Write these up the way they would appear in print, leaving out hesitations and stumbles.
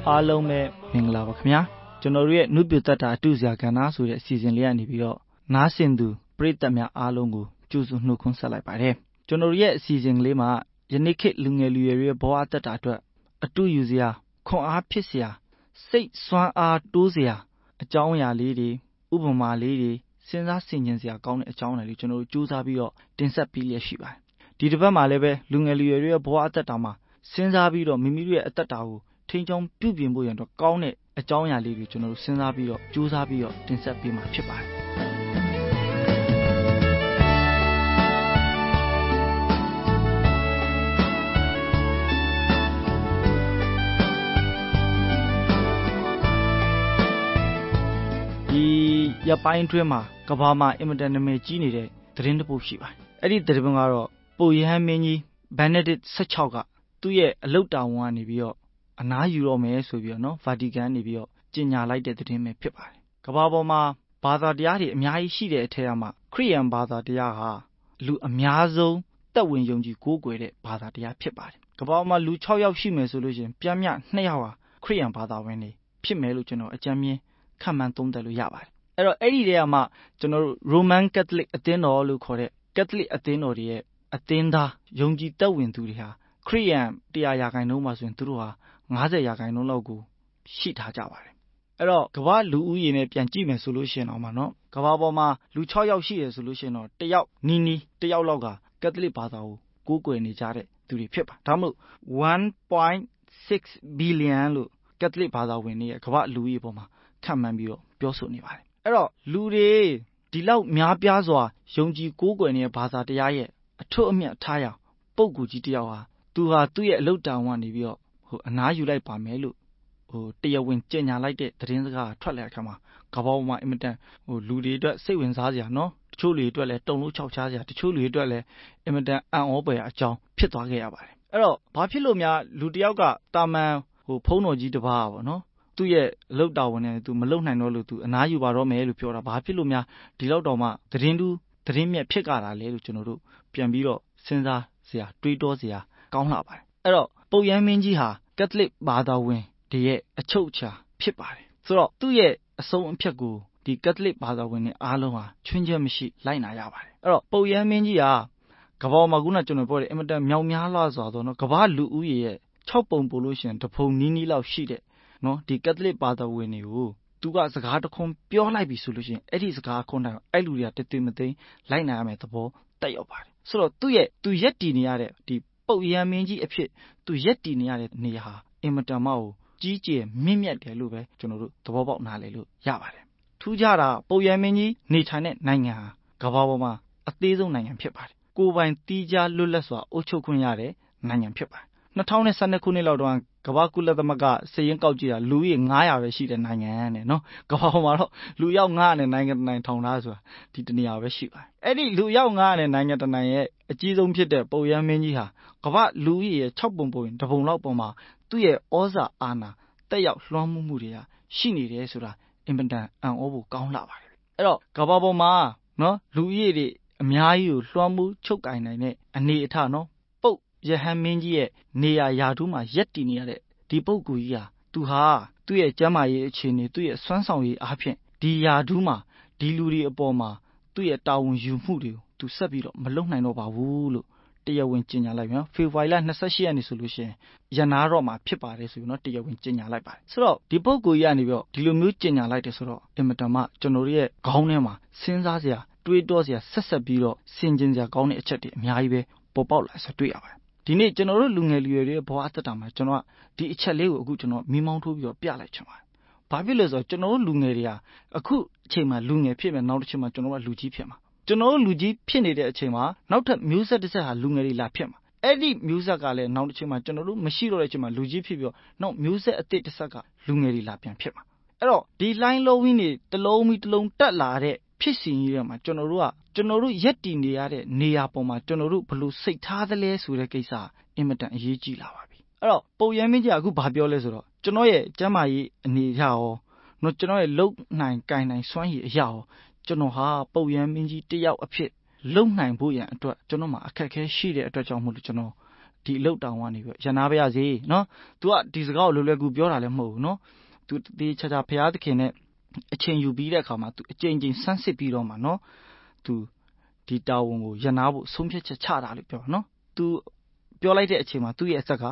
အားလုံးပဲမင်္ဂလာပါခင်ဗျာကျွန်တော်တို့ရဲ့နှုတ်ပြတတ်တာအတူစရာကဏ္ဍဆိုတဲ့အစီအစဉ်လေးကနေပြီးတော့နားဆင်သူပရိသတ်များအားလုံးကိုကြိုဆိုနှုတ်ခွန်းဆက်လိုက်ပါတယ်ကျွန်တော်တို့ရဲ့အစီအစဉ်လေးမှာယနေ့ခေတ်လူငယ်လူရွယ်တွေရဲ့ဘဝတတ်တာအတွက်အတူယူစရာခွန်အားဖြစ်စရာစိတ်စွမ်းအားတိုးစရာအကြောင်းအရာလေးတွေဥပမာလေးတွေစဉ်းစားဆင်ခြင်စရာကောင်းတဲ့အကြောင်းအရာလေးကျွန်တော်တို့စူးစမ်းပြီးတော့တင်ဆက်ပေးလျက်ရှိပါတယ်ဒီတစ်ပတ်မှာလည်းပဲလူငယ်လူရွယ်တွေရဲ့ဘဝအတတ်တာမှာစဉ်းစားပြီးတော့မိမိတို့ရဲ့အတတ်တာကိုထိန်းချောင်းပြုပြင်ဖို့ရတော့ကောင်းတဲ့အကြောင်းအရာလေးတွေကျွန်တော်တို့စဉ်းစားပြီးတော့စူးစမ်းပြီးတော့တင်ဆက်ပေးမှာဖြစ်ပါတယ်ဒီရပိုင်းအတွင်းမှာကဘာမှာအင်မတန်နာမည်ကြီးနေတဲ့သတင်းတစ်ပုဒ်ရှိပါတယ်အဲ့ဒီသတင်းကတော့ပုပ်ရဟန်းမင်းကြီးဘန်နက်ဒစ်16ကသူ့ရဲ့အလုတ်တာဝန်ကနေပြီးတော့အနားယူတော့မယ်ဆိုပြီးတော့နော်ဗာတီကန်နေပြီးတော့ကြေညာလိုက်တဲ့သတင်းပဲဖြစ်ပါတယ်ကဘာပေါ်မှာဘာသာတရားတွေအများကြီးရှိတဲ့အထက်မှာခရစ်ယာန်ဘာသာတရားဟာလူအများဆုံးသက်ဝင်ယုံကြည်ကိုးကွယ်တဲ့ဘာသာတရားဖြစ်ပါတယ်ကဘာပေါ်မှာလူ6ယောက်ရှိမယ်ဆိုလို့ရှိရင်ပြမ်းမြ2ယောက်ဟာခရစ်ယာန်ဘာသာဝင်တွေဖြစ်မယ်လို့ကျွန်တော်အကြမ်းမြင်ခန့်မှန်းသုံးသပ်လို့ရပါတယ်အဲ့တော့အဲ့ဒီတည်းကမှကျွန်တော်တို့ Roman Catholic အသင်းတော်လို့ခေါ်တဲ့ Catholic အသင်းတော်တွေရဲ့အသင်းသားယုံကြည်သက်ဝင်သူတွေဟာခရစ်ယာန်100%မှာဆိုရင်သူတို့ဟာ90%လောက်ကိုရှိထားကြပါတယ်အဲ့တော့ကမ္ဘာလူဦးရေနဲ့ပြန်ကြည့်မယ်ဆိုလို့ရှိရင်တော့မှနော်ကမ္ဘာပေါ်မှာလူ6ယောက်ရှိတယ်ဆိုလို့ရှိရင်တော့တယောက်နီးတယောက်လောက်ကကက်သလစ်ဘာသာကိုကိုးကွယ်နေကြတဲ့သူတွေဖြစ်ပါဒါမှမဟုတ် 1.6 billion လို့ကက်သလစ်ဘာသာဝင်တွေရဲ့ကမ္ဘာလူဦးရေပေါ်မှာခန့်မှန်းပြီးတော့ပြောဆိုနေပါတယ်အဲ့တော့လူတွေဒီလောက်များပြားစွာယုံကြည်ကိုးကွယ်နေတဲ့ဘာသာတရားရဲ့အထွတ်အမြတ်ထားရပုဂ္ဂိုလ်ကြီးတယောက်ဟာသူ့ရဲ့အလုတ်တန်ဝန်နေပြီးတော့အနားယူလိုက်ပါမယ်လို့တရားဝင်ကြေညာလိုက်တဲ့သတင်းစကားထွက်လာတဲ့အခါမှာကမ္ဘာပေါ်မှာအင်မတန်လူတွေအတွက်စိတ်ဝင်စားစရာနော်တချို့လူတွေအတွက်လည်းတုန်လှုပ်ခြောက်ခြားစရာတချို့လူတွေအတွက်လည်းအင်မတန်အံ့ဩဖွယ်အကြောင်းဖြစ်သွားခဲ့ရပါတယ်အဲ့တော့ဘာဖြစ်လို့များလူတယောက်ကတာမန်ဖုံးတော်ကြီးတစ်ပါးပေါ့နော်သူ့ရဲ့အလုတ်တော်ဝင်နေသူမလုံနိုင်တော့လို့သူအနားယူပါတော့မယ်လို့ပြောတာဘာဖြစ်လို့များဒီလောက်တော့မှသတင်းမြက်ဖြစ်ကြတာလဲလို့ကျွန်တော်တို့ပြန်ပြီးတော့စဉ်းစားစရာတွေးတောစရာကောင်းလာပါတယ်အဲ့တော့ပုပ်ရဟန်းမင်းကြီးဟာကက်သလစ်ဘာသာဝင်တွေရဲ့အချုပ်အခြာဖြစ်ပါတယ်ဆိုတော့သူ့ရဲ့အဆုံးအဖြတ်ကိုဒီကက်သလစ်ဘာသာဝင်တွေအားလုံးဟာချွင်းချက်မရှိလိုက်နာရပါတယ်အဲ့တော့ပုပ်ရဟန်းမင်းကြီးဟာကမ္ဘာမှာခုနကျွန်တော်ပြောတဲ့အင်မတန်မြောက်များလှစွာသောနော်ကမ္ဘာလူဦးရေရဲ့6ပုံပို့လို့ရှိရင်တပုံနီးလောက်ရှိတဲ့နော်ဒီကက်သလစ်ဘာသာဝင်တွေကိုသူကစကားတခွန်းပြောလိုက်ပြီဆိုလို့ရှိရင်အဲ့ဒီစကားခွန်းတိုင်းအဲ့လူတွေကတည်မသိလိုက်နာရမယ်သဘောတက်ရောက်ပါတယ်ဆိုတော့သူရက်တည်နေရတဲ့ဒီပုပ်ရဟန်းမင်းကြီးအဖြစ်သူရက်တည်နေရတဲ့နေရာဟာအင်မတန်မှကြီးကျယ်မြင့်မြတ်တယ်လို့ပဲကျွန်တော်တို့သဘောပေါက်နားလည်လို့ရပါတယ်ထူးခြားတာပုပ်ရဟန်းမင်းကြီးနေထိုင်တဲ့နိုင်ငံဟာကမ္ဘာပေါ်မှာအသေးဆုံးနိုင်ငံဖြစ်ပါတယ်ကိုယ်ပိုင်တီးခြားလွတ်လပ်စွာအုပ်ချုပ်ခွင့်ရတဲ့နိုင်ငံဖြစ်ပါတယ်2012ခုနှစ်လောက်တော့ကမ္ဘာကုလသမဂ္ဂစာရင်းကောက်ကြည့်တာလူကြီး900ပဲရှိတဲ့နိုင်ငံနဲ့နော်ကမ္ဘာပေါ်မှာတော့လူရောက်900နဲ့နိုင်ငံတစ်နိုင်ငံထောင်ထားဆိုတာဒီတနေရာပဲရှိပါတယ်အဲ့ဒီလူရောက်900နဲ့နိုင်ငံတစ်နိုင်ငံရဲ့အကြီးဆုံးဖြစ်တဲ့ပုပ်ရဟန်းမင်းကြီးဟာကမ္ဘာလူကြီးရဲ့6ပုံရင်တပုံလောက်ပေါ်မှာသူ့ရဲ့ဩဇာအာဏာတက်ရောက်လွှမ်းမိုးမှုတွေကရှိနေတယ်ဆိုတာအင်မတန်အံ့ဩဖို့ကောင်းလာပါတယ်အဲ့တော့ကမ္ဘာပေါ်မှာနော်လူကြီးတွေအများကြီးကိုလွှမ်းမိုးချုပ်ကင်နိုင်တဲ့အနေအထားနော်ယဟန်မင်းကြီးရဲ့နေရာယာထူးမှာရက်တည်နေရတဲ့ဒီပုဂ္ဂိုလ်ကြီးဟာသူ့ရဲ့ကျမ်းမာရေးအခြေအနေသူ့ရဲ့စွမ်းဆောင်ရည်အားဖြင့်ဒီယာထူးမှာဒီလူတွေအပေါ်မှာသူ့ရဲ့တာဝန်ယူမှုတွေကိုသူဆက်ပြီးတော့မလုပ်နိုင်တော့ပါဘူးလို့တရားဝင်ကြေညာလိုက်ပြီနော်ဖေဖော်ဝါရီလ28ရက်နေ့ဆိုလို့ရှိရင်ရနာတော့မှာဖြစ်ပါတယ်ဆိုပြီးတော့တရားဝင်ကြေညာလိုက်ပါတယ်ဆိုတော့ဒီပုဂ္ဂိုလ်ကြီးကနေပြီးတော့ဒီလိုမျိုးကြေညာလိုက်တယ်ဆိုတော့အင်မတန်မှကျွန်တော်တို့ရဲ့ခေါင်းထဲမှာစဉ်းစားစရာတွေးတောစရာဆက်ပြီးတော့ဆင်ခြင်စရာကောင်းတဲ့အချက်တွေအများကြီးပဲပေါ်ပေါက်လာဆိုတွေ့ရပါတယ်ဒီနေ့ကျွန်တော်တို့လူငယ်လူရွယ်တွေရဲ့ဘဝအသက်တာမှာကျွန်တော်ကဒီအချက်လေးကိုအခုကျွန်တော်မိမောင်းထိုးပြီးတော့ပြလိုက်ချင်ပါတယ်။ဘာဖြစ်လဲဆိုတော့ကျွန်တော်တို့လူငယ်တွေဟာအခုအချိန်မှာလူငယ်ဖြစ်မယ်နောက်တစ်ချိန်မှာကျွန်တော်တို့ကလူကြီးဖြစ်မှာကျွန်တော်တို့လူကြီးဖြစ်နေတဲ့အချိန်မှာနောက်ထပ်မျိုးဆက်တစ်ဆက်ဟာလူငယ်တွေလာဖြစ်မှာအဲ့ဒီမျိုးဆက်ကလည်းနောက်တစ်ချိန်မှာကျွန်တော်တို့မရှိတော့တဲ့အချိန်မှာလူကြီးဖြစ်ပြီးတော့နောက်မျိုးဆက်အသစ်တစ်ဆက်ကလူငယ်တွေလာပြန်ဖြစ်မှာအဲ့တော့ဒီလိုင်းလုံးဝင်းတွေတစ်လုံးပြီးတစ်လုံးတက်လာတဲ့ဖြစ်စဉ်ကြီးတွေမှာကျွန်တော်တို့ရက်တည်နေရတဲ့နေရာပေါ်မှာကျွန်တော်တို့ဘလို့စိတ်ထားသလဲဆိုတဲ့ကိစ္စအင်မတန်အရေးကြီးလာပါပြီအဲ့တော့ပုပ်ရဟန်းမင်းကြီးကအခုဘာပြောလဲဆိုတော့ကျွန်တော်ရဲ့ကျမ်းမာရေးအနေအထားရောကျွန်တော်ရဲ့လုံနိုင်ကိုင်နိုင်စွမ်းရည်အရာရောကျွန်တော်ဟာပုပ်ရဟန်းမင်းကြီးတယောက်အဖြစ်လုံနိုင်ဖို့ရန်အတွက်ကျွန်တော်မှာအခက်အခဲရှိတဲ့အတွက်ကြောင့်မို့လို့ကျွန်တော်ဒီအလုပ်တောင်ကနေပြီးရနာပါရစေနော်။ तू ကဒီစကားကိုလွယ်လွယ်ကူပြောတာလည်းမဟုတ်ဘူးနော်။ तू ဒီချာချာဖျားသခင်နဲ့အချိန်ယူပြီးတဲ့အခါမှာ तू အချိန်ချင်းဆန်းစစ်ပြီးတော့မှနော် तू ဒီတာဝန်ကိုရနာဖို့ဆုံးဖြတ်ချက်ချတာလို့ပြောနော်။ तू ပြောလိုက်တဲ့အချိန်မှာသူ့ရဲ့အသက်က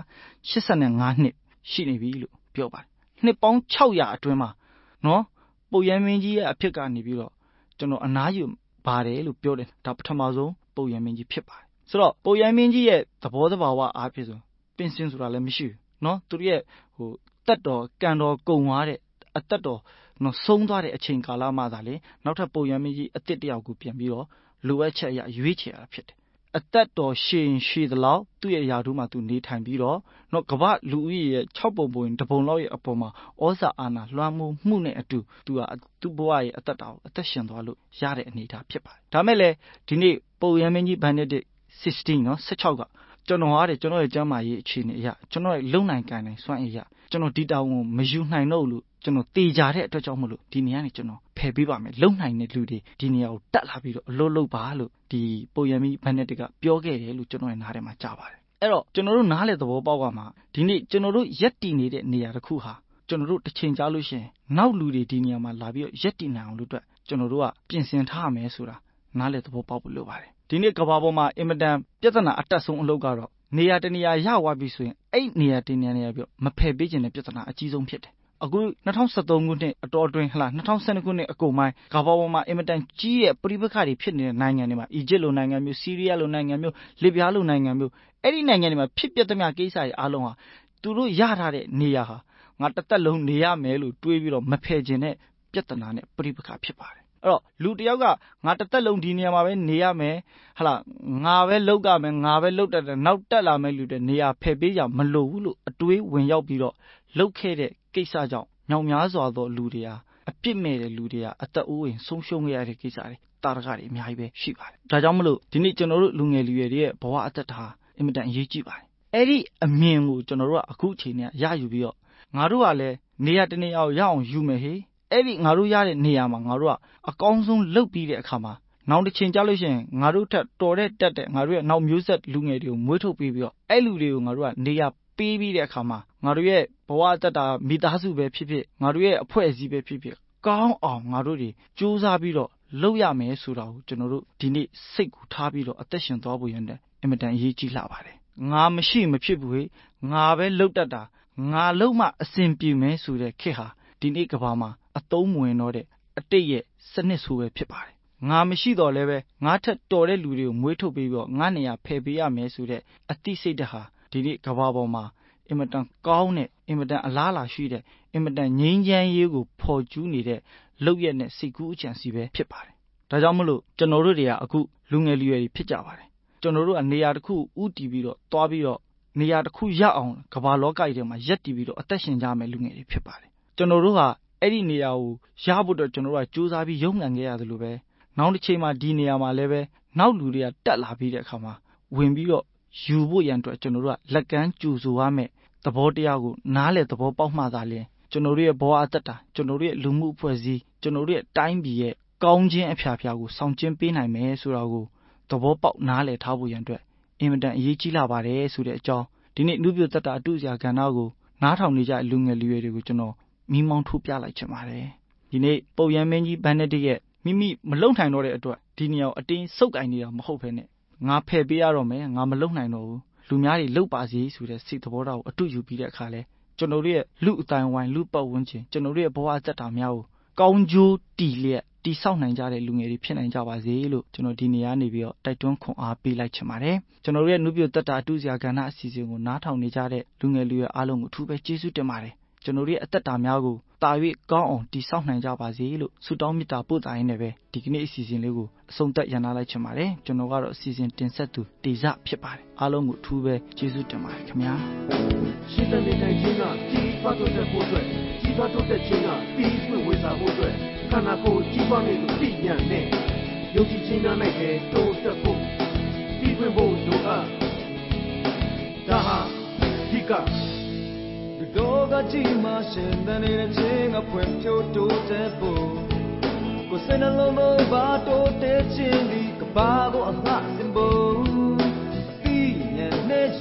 85နှစ်ရှိနေပြီလို့ပြောပါတယ်။နှစ်ပေါင်း600အတွင်းမှာနော်ပုပ်ရဟန်းမင်းကြီးရဲ့အဖြစ်ကနေပြီးတော့ကျွန်တော်အနားယူပါတယ်လို့ပြောတယ်ဒါပထမဆုံးပုပ်ရဟန်းမင်းကြီးဖြစ်ပါတယ်ဆိုတော့ပုပ်ရဟန်းမင်းကြီးရဲ့သဘောတဘာဝအားဖြင့်ဆိုပင်စင်ဆိုတာလည်းမရှိဘူးနော်သူတို့ရဲ့တက်တော်ကံတော်ကုံသွားတဲ့အသက်တော်နော်ဆုံးသွားတဲ့အချိန်ကာလမှသာလေနောက်ထပ်ပုပ်ရဟန်းမင်းကြီးအသစ်တယောက်ကိုပြန်ပြီးတော့လိုအပ်ချက်အရရွေးချယ်ရတာဖြစ်တယ်အသက်တော်ရှည်သလောက်သူ့ရဲ့ယာတုမှာသူနေထိုင်ပြီးတော့ကမ္ဘာလူဦးရေရဲ့6ပုံပုံရင်တစ်ပုံလောက်ရဲ့အပေါ်မှာဩဇာအာဏာလွှမ်းမိုးမှုနဲ့အတူသူကသူ့ဘဝရဲ့အသက်တာကိုအသက်ရှင်သွားလို့ရတဲ့အနေအထားဖြစ်ပါတယ်ဒါမဲ့လေဒီနေ့ပုပ်ရဟန်းမင်းကြီးBenedict 16နော်16ကကျွန်တော်ရဲ့ကျမ်းမာရေးအခြေအနေအရကျွန်တော်ရဲ့လုံနိုင်ကန်နိုင်စွမ်းအရာကျွန်တော်ဒီတောင်ကိုမယူနိုင်တော့လို့ကျွန်တော်တေချာတဲ့အတွက်ကြောင့်မလို့ဒီနေရာနေကျွန်တော်ဖယ်ပေးပါမယ်လုံနိုင်တဲ့လူတွေဒီနေရာကိုတက်လာပြီးတော့အလုပ်လုပ်ပါလို့ဒီပုပ်ရဟန်းမင်းBenedictကပြောခဲ့တယ်လို့ကျွန်တော်ရဲ့နားထဲမှာကြားပါတယ်အဲ့တော့ကျွန်တော်တို့နားလေသဘောပေါက်ကမှာဒီနေ့ကျွန်တော်တို့ရက်တည်နေတဲ့နေရာတစ်ခုဟာကျွန်တော်တို့တစ်ချိန်ကြာလို့ရှိရင်နောက်လူတွေဒီနေရာမှာလာပြီးတော့ရက်တည်နိုင်အောင်လို့အတွက်ကျွန်တော်တို့ကပြင်ဆင်ထားရမယ်ဆိုတာနားလေသဘောပေါက်ဖို့လိုပါတယ်ဒီနေ့ကဘာပေါ်မှာအင်မတန်ပြဿနာအတက်ဆုံးအလုပ်ကတော့နေရာတနေရာရသွားပြီဆိုရင်အဲ့နေရာတင်နေရပြီးမဖယ်ပေးခြင်းတဲ့ပြဿနာအကြီးဆုံးဖြစ်တယ်အခု2013ခုနှစ်အတော်အတွင်းဟလား2012ခုနှစ်အကုန်ပိုင်းကဘာပေါ်မှာအင်မတန်ကြီးတဲ့ပဋိပက္ခတွေဖြစ်နေတဲ့နိုင်ငံတွေမှာအီဂျစ်လိုနိုင်ငံမျိုးဆီးရီးယားလိုနိုင်ငံမျိုးလစ်ဗျားလိုနိုင်ငံမျိုးအဲ့ဒီနိုင်ငံတွေမှာဖြစ်ပျက်သမျှကိစ္စတွေအားလုံးဟာသူတို့ရထားတဲ့နေရာဟာငါတစ်သက်လုံးနေရမယ်လို့တွေးပြီးတော့မဖယ်ခြင်းတဲ့ပြဿနာနဲ့ပဋိပက္ခဖြစ်ပါတယ်အဲ့တော့လူတယောက်ကငါတစ်သက်လုံးဒီနေရာမှာပဲနေရမယ်ဟလားငါပဲလောက်ရမယ်ငါပဲလောက်တတ်တယ်နောက်တက်လာမယ်လူတွေနေရာဖယ်ပေးကြမလို့ဘူးလို့အတွေးဝင်ရောက်ပြီးတော့လောက်ခဲ့တဲ့ကိစ္စကြောင့်မြောင်များစွာသောလူတွေဟာအပြစ်မဲ့တဲ့လူတွေဟာအသက်အိုးအိမ်ဆုံးရှုံးခဲ့ရတဲ့ကိစ္စတွေတာရကတွေအများကြီးပဲရှိပါတယ်ဒါကြောင့်မလို့ဒီနေ့ကျွန်တော်တို့လူငယ်လူရွယ်တွေရဲ့ဘဝအသက်တာအင်မတန်အရေးကြီးပါတယ်အဲ့ဒီအမြင်ကိုကျွန်တော်တို့ကအခုအချိန်နဲ့ရယူပြီးတော့ငါတို့ကလည်းနေရာတနေရာကိုရအောင်ယူမယ်ဟေးအဲ့ဒီငါတို့ရတဲ့နေရာမှာငါတို့ကအကောင်းဆုံးလုပ်ပြီးတဲ့အခါမှာနောက်တစ်ချိန်ကြာလို့ရှိရင်ငါတို့ထက်တော်တဲ့တက်တဲ့ငါတို့ရဲ့နောက်မျိုးဆက်လူငယ်တွေကိုမွေးထုတ်ပြီးတော့အဲ့လူတွေကိုငါတို့ကနေရာပေးပြီးတဲ့အခါမှာငါတို့ရဲ့ဘဝအသက်တာမိသားစုပဲဖြစ်ဖြစ်ငါတို့ရဲ့အဖွဲ့အစည်းပဲဖြစ်ဖြစ်ကောင်းအောင်ငါတို့တွေစူးစမ်းပြီးတော့လုပ်ရမယ်ဆိုတာကိုကျွန်တော်တို့ဒီနေ့စိတ်ကိုထားပြီးတော့အသက်ရှင်သွားဖို့ရတဲ့အင်မတန်အရေးကြီးလာပါတယ်ငါမရှိမဖြစ်ဘူးဟေ့ငါပဲလုပ်တတ်တာငါလုံးမှအစဉ်ပြေမယ်ဆိုတဲ့ခေတ်ဟာဒီနေ့ကဘာမှာအသုံးမဝင်တော့တဲ့အတိတ်ရဲ့စနစ်ဆိုပဲဖြစ်ပါတယ်ငါမရှိတော့လည်းပဲငါထက်တော်တဲ့လူတွေကိုမွေးထုတ်ပြီးတော့ငါနေရာဖယ်ပေးရမယ်ဆိုတဲ့အသိစိတ်ဓာတ်ဟာဒီနေ့ကဘာပေါ်မှာအင်မတန်ကောင်းတဲ့အင်မတန်အလားအလာရှိတဲ့အင်မတန်ငြိမ်းချမ်းရေးကိုဖော်ကျူးနေတဲ့လုပ်ရက်နဲ့စိတ်ကူးအကြံစီပဲဖြစ်ပါတယ်ဒါကြောင့်မလို့ကျွန်တော်တို့တွေကအခုလူငယ်လူရွယ်တွေဖြစ်ကြပါတယ်ကျွန်တော်တို့ကနေရာတစ်ခုဥတီပြီးတော့တွားပြီးတော့နေရာတစ်ခုရအောင်ကမ္ဘာလောကကြီးထဲမှာရက်တည်ပြီးတော့အသက်ရှင်ကြမယ်လူငယ်တွေဖြစ်ပါတယ်ကျွန်တော်တို့ဟာအဲ့ဒီနေရာကိုရဖို့တော့ကျွန်တော်တို့ကစူးစမ်းပြီးရုန်းကန်ခဲ့ရတယ်လို့ပဲနောက်တစ်ချိန်မှာဒီနေရာမှာလည်းပဲနောက်လူတွေကတက်လာပြီးတဲ့အခါမှာဝင်ပြီးတော့ယူဖို့ရန်အတွက်ကျွန်တော်တို့ကလက်ကမ်းကြိုဆိုရမယ်သဘောတရားကိုနားလည်သဘောပေါက်မှသာလျှင်ကျွန်တော်တို့ရဲ့ဘဝအသက်တာကျွန်တော်တို့ရဲ့လူမှုအဖွဲ့အစည်းကျွန်တော်တို့ရဲ့တိုင်းပြည်ရဲ့ကောင်းခြင်းအဖျားဖျားကိုဆောင်ကျဉ်ပေးနိုင်မယ်ဆိုတာကိုသဘောပေါက်နားလည်ထားဖို့ရန်အတွက်အင်မတန်အရေးကြီးလာပါတယ်ဆိုတဲ့အကြောင်းဒီနေ့နုပြသက်တာအတုစရာကဏ္ဍကိုနားထောင်နေကြလူငယ်လူရွယ်တွေကိုကျွန်တော်မိမောင်းထိုးပြလိုက်ချင်ပါတယ်ဒီနေ့ပုပ်ရဟန်းမင်းကြီးBenedictရဲ့မိမိမလုံနိုင်တော့တဲ့အတွက်ဒီနေရာကိုအတင်းစုပ်ကင်နေတာမဟုတ်ဘဲနဲ့ငါဖယ်ပေးရတော့မယ်ငါမလုံနိုင်တော့ဘူးလူများတွေလှုပ်ပါစေဆိုတဲ့စိတ်သဘောထားကိုအတူယူပြီးတဲ့အခါလဲကျွန်တော်တို့ရဲ့လူအတိုင်းဝိုင်းလူပတ်ဝန်းကျင်ကျွန်တော်တို့ရဲ့ဘဝအသက်တာများကိုကောင်းကျိုးတည်လျက်တည်ဆောက်နိုင်ကြတဲ့လူငယ်တွေဖြစ်နိုင်ကြပါစေလို့ကျွန်တော်ဒီနေရာနေပြီးတော့တိုက်တွန်းခွန်အားပေးလိုက်ချင်ပါတယ်ကျွန်တော်တို့ရဲ့နုပြသက်တာအတူစရာကဏ္ဍအစီအစဉ်ကိုနားထောင်နေကြတဲ့လူငယ်လူရွယ်အားလုံးကိုအထူးပဲကျေးဇူးတင်ပါတယ်ကျွန်တော်တို့ရဲ့အသက်တာများကိုတာ၍ကောင်းအောင်တည်ဆောက်နိုင်ကြပါစေလို့ဆုတောင်းမေတ္တာပို့သရင်းနဲ့ပဲဒီကနေ့အစီအစဉ်လေးကိုအဆုံးသတ်ရနာလိုက်ချင်ပါတယ်ကျွန်တော်ကတော့အစီအစဉ်တင်ဆက်သူတေဇဖြစ်ပါတယ်အားလုံးကိုအထူးပဲကျေးဇူးတင်ပါတယ်ခင်ဗျာရှင်းတဲ့နေတိုင်းချင်းကကြီးပွားတိုးတက်ဖို့အတွက်ကြီးပွားတိုးတက်ခြင်းကပြီးပွင့်ဝေစာဖို့အတွက်ခန္ဓာကိုယ်ကြီးပွားနေလို့သိဉာဏ်နဲ့ယုံကြည်ခြင်းများနဲ့တိုးတက်ဖို့ပြီးပွင့်ဖို့လိုအပ်ဒါဟာဒီကတော့ကကြီးမှရှင်တဲ့ချင်းကဖွင့်ဖြိုးတိုးတဲ့ဖို့ကိုယ်စနှလုံးသားဘာတိုးတဲ့ချင်းဒီကဘာကိုအလှစင်ဖို့ပြီးညနေ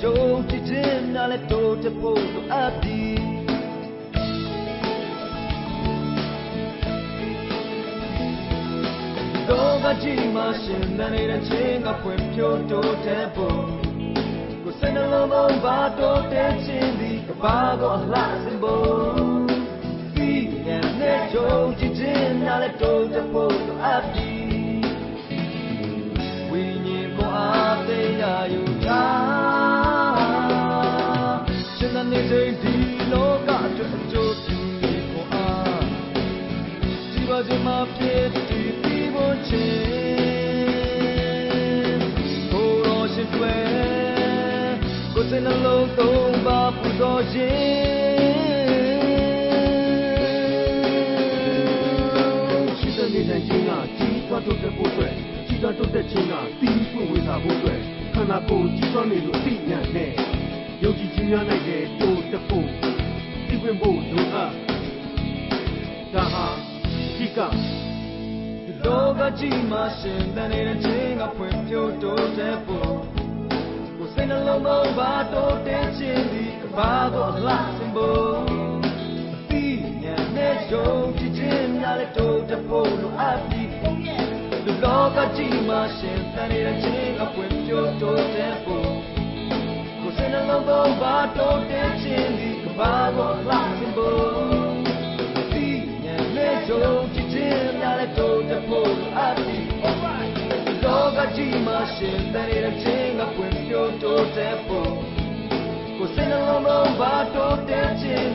ယုံကြည်ခြင်းများလည်းတိုးတက်ဖို့လိုအပ်သည်လောကကြီးမှာရှင်သန်နေတဲ့ခြင်းကဖွံ့ဖြိုးတိုးတက်ဖို့ကိုယ်စိတ်နှလုံးသွင်းပါတိုးတက်ခြင်းသည်ကဘာကိုအလားစင်ဖို့ဒီနဲ့ယုံကြည်ခြင်းများလည်းတိုးတက်ဖို့လိုအပ်သည်ဝိညာဉ်ကိုအားသိရယူထားရှင်သန်နေတဲ့ဒီလောကအတွက်အကျိုးပြုနေကိုအားကြည်ပါခြင်းမှာဖြစ်တည်ပြီးဖို့ခြင်းဘိုးတော်ရှင်တွေကိုယ်စိတ်နှလုံးသွင်းပါပူဇော်ခြင်းရှိတဲ့နေတဲ့ခြင်းကကြီးထွားတိုးတက်ဖို့အတွက်ကြီးထွားတိုးတက်ခြင်းကတီးပွင့်ဝေစားဖို့အတွက်ခန္ဓာကိုယ်ကြီးထွားနေလို့အသိဉာဏ်နဲ့ယုံကြည်ခြင်းများနိုင်တဲ့တိုးတက်ဖို့တီးပွင့်ဖို့လိုအပ်ဒါဟာဒီကလောကကြီးမှာရှင်သန်နေတဲ့ခြင်းကဖွံ့ဖြိုးတိုးတက်ဖို့ကိုယ်စိတ်နှလုံးသွင်းပါတိုးတက်ခြင်းဒီကဘာကိုအလားစင်ဖို့အသိဉာဏ်နဲ့ယုံကြည်ခြင်းများလည်းတိုးတက်ဖို့လိုအပ်သည်လောကကြီးမှာရှင်သန်နေတဲ့ခြင်းကဖွံ့ဖြိုးတိုးတက်ဖို့ကိုယ်စိတ်နှလုံးသွင်းပါတိုးတက်ခြင်းဒီကဘာကိုအလားစင်ဖို့အသိဉာဏ်နဲ့ယုံကြည်ခြင်းများလည်းတိုးတက်ဖို့လိုအပ်သည်လောကကြီးမှာရှင်သန်နေတဲ့ခြင်းကဖွံ့ဖြိုးတိုးတက်ဖို့ကိုယ်စိတ်နှလုံးသွင်းပါတိုးတက်ခြင်း